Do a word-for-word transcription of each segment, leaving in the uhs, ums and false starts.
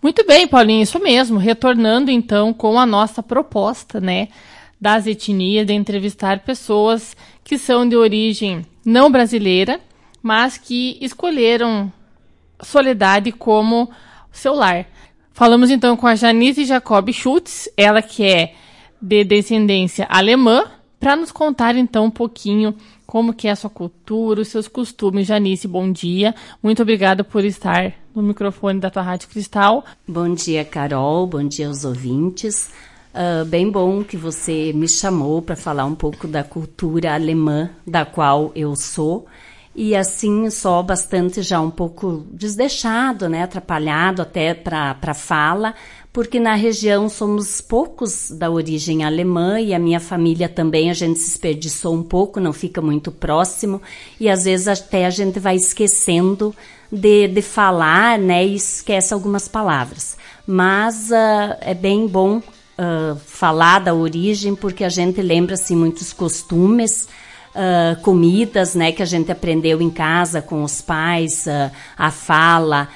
Muito bem, Paulinho, isso mesmo. Retornando, então, com a nossa proposta, né, das etnias, de entrevistar pessoas que são de origem não brasileira, mas que escolheram Soledade como seu lar. Falamos, então, com a Janice Jacob Schultz, ela que é de descendência alemã, para nos contar, então, um pouquinho como que é a sua cultura, os seus costumes. Janice, bom dia. Muito obrigada por estar no microfone da tua Rádio Cristal. Bom dia, Carol. Bom dia aos ouvintes. Uh, bem bom que você me chamou para falar um pouco da cultura alemã, da qual eu sou. E assim, só bastante já um pouco desleixado, né, atrapalhado até para a fala, porque na região somos poucos da origem alemã e a minha família também, a gente se desperdiçou um pouco, não fica muito próximo e às vezes até a gente vai esquecendo de, de falar, né, e esquece algumas palavras. Mas uh, é bem bom uh, falar da origem porque a gente lembra assim, muitos costumes, Uh, comidas, né, que a gente aprendeu em casa com os pais, uh, a fala,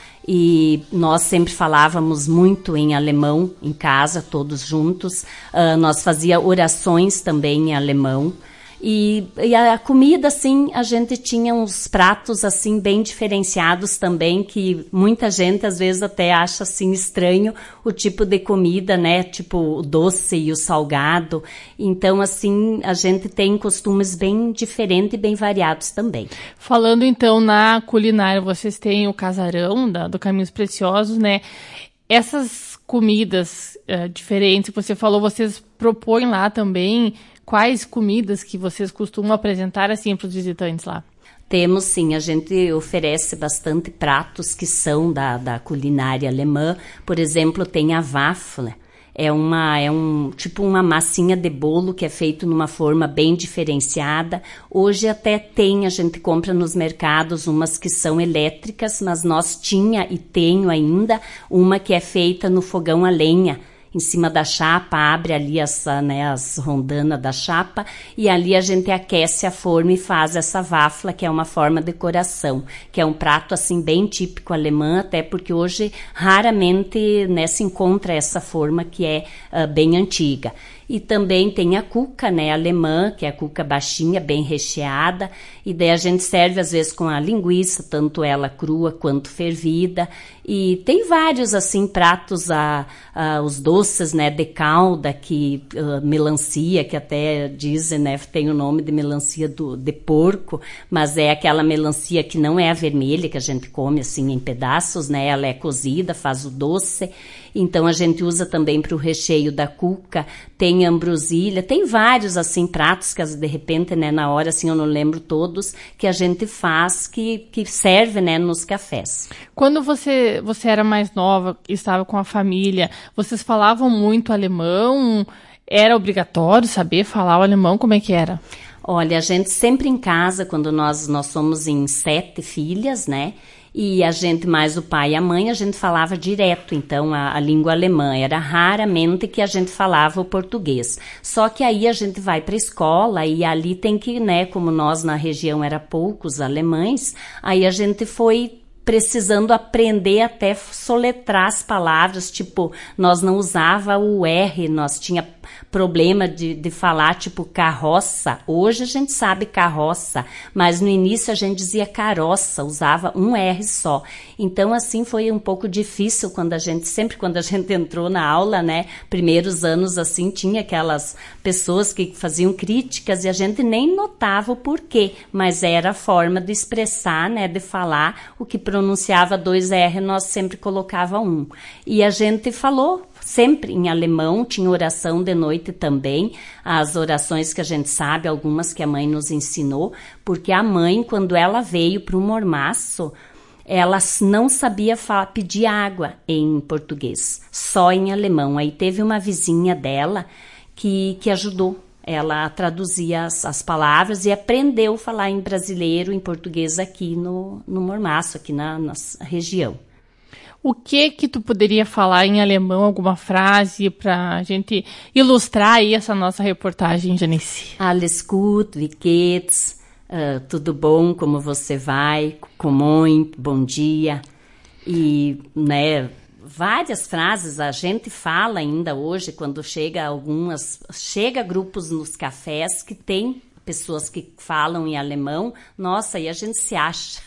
e nós sempre falávamos muito em alemão em casa, todos juntos. Uh, nós fazia orações também em alemão. E, e a comida, assim, a gente tinha uns pratos, assim, bem diferenciados também, que muita gente, às vezes, até acha, assim, estranho o tipo de comida, né? Tipo, o doce e o salgado. Então, assim, a gente tem costumes bem diferentes e bem variados também. Falando, então, na culinária, vocês têm o casarão da, do Caminhos Preciosos, né? Essas comidas uh, diferentes que você falou, vocês propõem lá também. Quais comidas que vocês costumam apresentar assim para os visitantes lá? Temos sim, a gente oferece bastante pratos que são da, da culinária alemã. Por exemplo, tem a Waffle. É, uma, é um tipo uma massinha de bolo que é feito numa forma bem diferenciada. Hoje até tem, a gente compra nos mercados umas que são elétricas, mas nós tinha e tenho ainda uma que é feita no fogão a lenha. Em cima da chapa, abre ali essa, né, as rondanas da chapa e ali a gente aquece a forma e faz essa wafla, que é uma forma de coração, que é um prato assim bem típico alemão, até porque hoje raramente, né, se encontra essa forma que é uh, bem antiga. E também tem a cuca, né, alemã, que é a cuca baixinha, bem recheada, e daí a gente serve às vezes com a linguiça, tanto ela crua quanto fervida, e tem vários, assim, pratos, a, a, os doces, né, de calda, que, uh, melancia, que até dizem, né, tem o nome de melancia do, de porco, mas é aquela melancia que não é a vermelha, que a gente come, assim, em pedaços, né, ela é cozida, faz o doce. Então a gente usa também para o recheio da cuca, tem ambrosilha, tem vários assim pratos que de repente, né, na hora assim eu não lembro todos, que a gente faz, que, que serve, né, nos cafés. Quando você, você era mais nova, estava com a família, vocês falavam muito alemão? Era obrigatório saber falar o alemão? Como é que era? Olha, a gente sempre em casa, quando nós, nós somos em sete filhas, né, e a gente, mais o pai e a mãe, a gente falava direto, então, a, a língua alemã. Era raramente que a gente falava o português. Só que aí a gente vai para a escola e ali tem que, né, como nós na região era poucos alemães, aí a gente foi precisando aprender até soletrar as palavras, tipo, nós não usava o R, nós tinha problema de, de falar, tipo, carroça. Hoje a gente sabe carroça, mas no início a gente dizia caroça, usava um R só. Então, assim, foi um pouco difícil quando a gente, sempre quando a gente entrou na aula, né, primeiros anos, assim, tinha aquelas pessoas que faziam críticas e a gente nem notava o porquê, mas era a forma de expressar, né, de falar. O que pronunciava dois R, nós sempre colocava um. E a gente falou sempre em alemão, tinha oração de noite também, as orações que a gente sabe, algumas que a mãe nos ensinou, porque a mãe, quando ela veio para o Mormaço, ela não sabia falar, pedir água em português, só em alemão. Aí teve uma vizinha dela que, que ajudou ela a traduzir as, as palavras e aprendeu a falar em brasileiro, em português aqui no, no Mormaço, aqui na, na região. O que que tu poderia falar em alemão, alguma frase para a gente ilustrar aí essa nossa reportagem, Janice? Alles gut, wie geht's? Uh, tudo bom, como você vai? Kommoin, bom dia. E, né, várias frases, a gente fala ainda hoje, quando chega algumas, chega grupos nos cafés que tem pessoas que falam em alemão, nossa, e a gente se acha.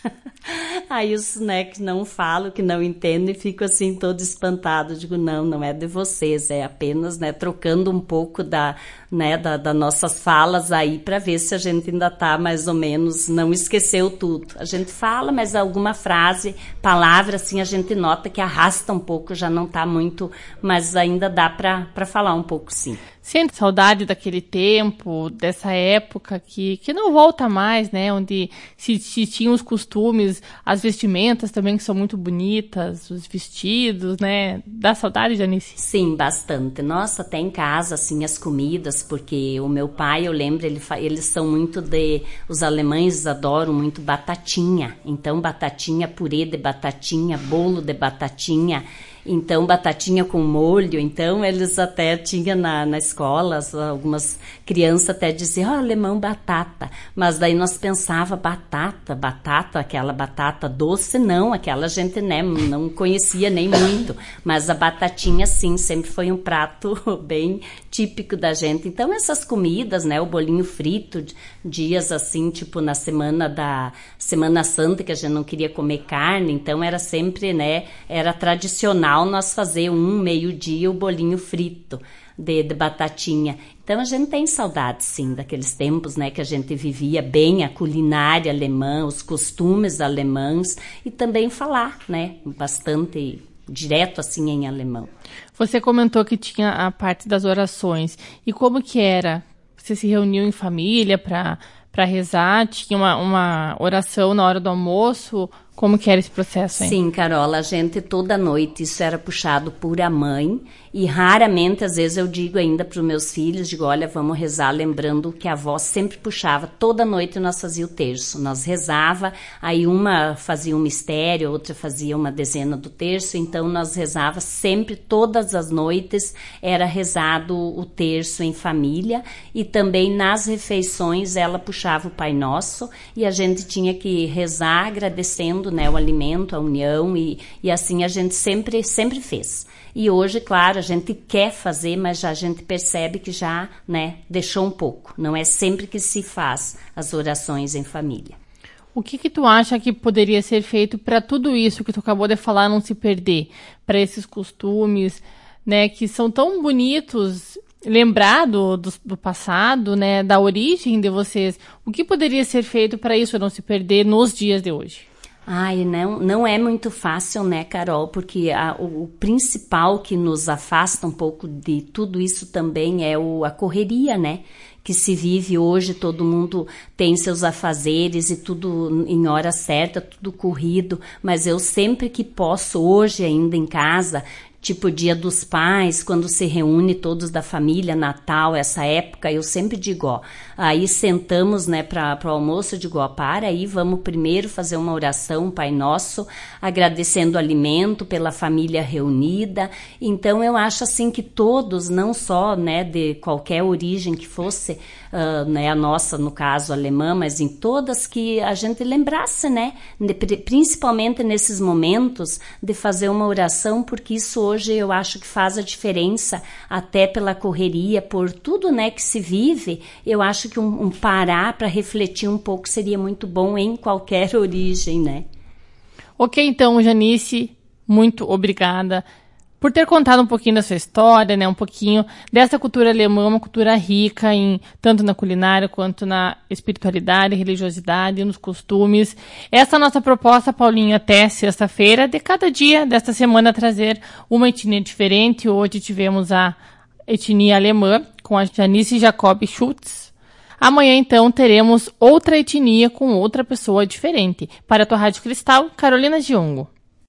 Aí os, né, que não falam, que não entendem, ficam assim todo espantado. Digo, não, não é de vocês, é apenas, né, trocando um pouco da, né, da, das nossas falas aí para ver se a gente ainda tá mais ou menos, não esqueceu tudo. A gente fala, mas alguma frase, palavra, assim, a gente nota que arrasta um pouco, já não tá muito, mas ainda dá para para falar um pouco, sim. Sente saudade daquele tempo, dessa época que, que não volta mais, né? Onde se, se tinham os costumes, as vestimentas também que são muito bonitas, os vestidos, né? Dá saudade, Janice? Sim, bastante. Nossa, até em casa, assim, as comidas, porque o meu pai, eu lembro, ele, eles são muito de... Os alemães adoram muito batatinha. Então, batatinha, purê de batatinha, bolo de batatinha... Então, batatinha com molho, então eles até tinham na, na escola, algumas crianças até diziam, oh, alemão batata, mas daí nós pensava batata, batata, aquela batata doce, não, aquela gente, né, não conhecia nem muito, mas a batatinha sim, sempre foi um prato bem típico da gente. Então essas comidas, né, o bolinho frito, dias assim, tipo na semana da Semana Santa, que a gente não queria comer carne, então era sempre, né, era tradicional nós fazer um meio-dia o bolinho frito de, de batatinha. Então a gente tem saudade, sim, daqueles tempos, né, que a gente vivia bem a culinária alemã, os costumes alemães e também falar, né, bastante direto assim em alemão. Você comentou que tinha a parte das orações. E como que era? Você se reuniu em família para para rezar? Tinha uma, uma oração na hora do almoço? Como que era esse processo aí? Sim, Carola, a gente toda noite, isso era puxado por a mãe, e raramente, às vezes eu digo ainda para os meus filhos, digo, olha, vamos rezar, lembrando que a avó sempre puxava, toda noite nós fazia o terço, nós rezava, aí uma fazia um mistério, outra fazia uma dezena do terço, então nós rezava sempre, todas as noites, era rezado o terço em família, e também nas refeições ela puxava o Pai Nosso, e a gente tinha que rezar agradecendo, né, o alimento, a união, e, e assim a gente sempre, sempre fez. E hoje, claro, a gente quer fazer, mas já a gente percebe que já, né, deixou um pouco. Não é sempre que se faz as orações em família. O que que tu acha que poderia ser feito para tudo isso que tu acabou de falar não se perder? Para esses costumes, né, que são tão bonitos, lembrar do, do, do passado, né, da origem de vocês. O que poderia ser feito para isso não se perder nos dias de hoje? Ai, não, não é muito fácil, né, Carol? Porque a, o, o principal que nos afasta um pouco de tudo isso também é o, a correria, né? Que se vive hoje, todo mundo tem seus afazeres e tudo em hora certa, tudo corrido. Mas eu sempre que posso, hoje ainda em casa, tipo Dia dos Pais, quando se reúne todos da família, Natal, essa época, eu sempre digo, ó, aí sentamos, né, para o almoço, eu digo, ó, para aí, vamos primeiro fazer uma oração, Pai Nosso, agradecendo o alimento pela família reunida. Então eu acho assim que todos, não só, né, de qualquer origem que fosse, uh, né, a nossa, no caso, alemã, mas em todas, que a gente lembrasse, né, de, principalmente nesses momentos, de fazer uma oração, porque isso hoje Hoje eu acho que faz a diferença, até pela correria, por tudo, né, que se vive. Eu acho que um, um parar para refletir um pouco seria muito bom em qualquer origem, né? Ok, então, Janice, muito obrigada por ter contado um pouquinho da sua história, né, um pouquinho dessa cultura alemã, uma cultura rica em tanto na culinária quanto na espiritualidade, religiosidade, nos costumes. Essa é a nossa proposta, Paulinho, até sexta-feira, de cada dia desta semana trazer uma etnia diferente. Hoje tivemos a etnia alemã com a Janice Jacob Schultz. Amanhã, então, teremos outra etnia com outra pessoa diferente. Para a tua Rádio Cristal, Carolina Giongo.